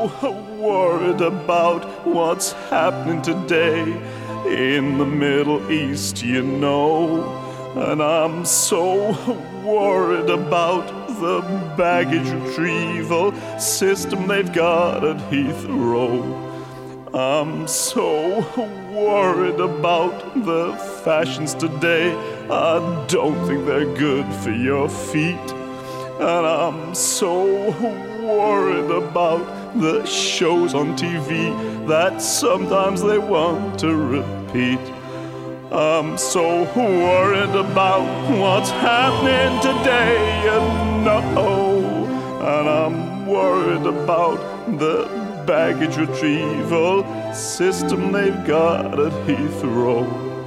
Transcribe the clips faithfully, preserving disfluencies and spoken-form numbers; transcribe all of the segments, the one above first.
so worried about what's happening today in the Middle East, you know. And I'm so worried about the baggage retrieval system they've got at Heathrow. I'm so worried about the fashions today. I don't think they're good for your feet. And I'm so worried about the shows on T V that sometimes they want to repeat. I'm so worried about what's happening today, you know. And I'm worried about the baggage retrieval system they've got at Heathrow.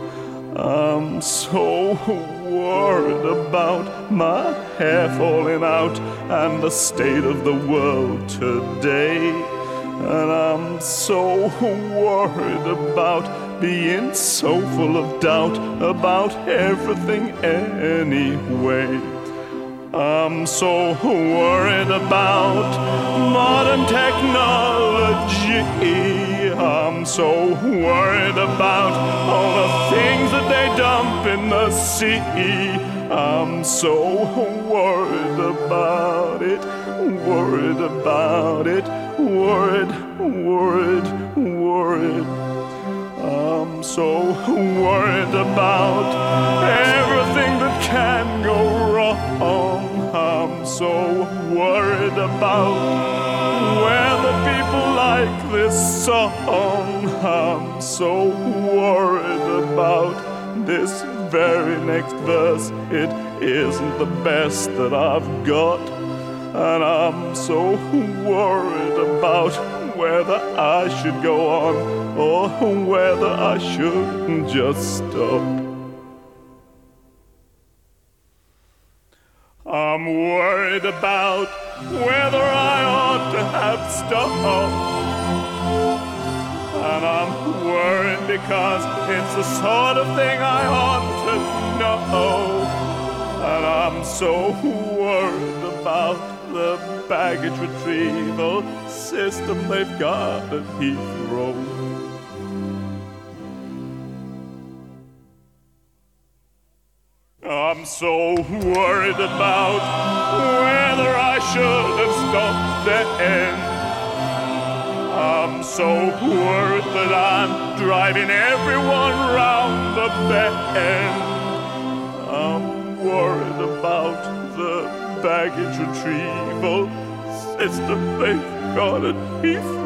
I'm so worried about my hair falling out and the state of the world today. And I'm so worried about being so full of doubt about everything anyway. I'm so worried about modern technology. I'm so worried about all the things that they dump in the sea. I'm so worried about it, worried about it, worried, worried, worried. I'm so worried about everything that can go wrong. I'm so worried about whether people like this song. I'm so worried about this very next verse. It isn't the best that I've got. And I'm so worried about whether I should go on or whether I should just stop. I'm worried about whether I ought to have stopped. And I'm worried because it's the sort of thing I ought to know. And I'm so worried about the baggage retrieval system they've got at Heathrow. I'm so worried about whether I should have stopped then. I'm so worried that I'm driving everyone round the bend. I'm worried about the baggage retrieval system they've got at Heathrow.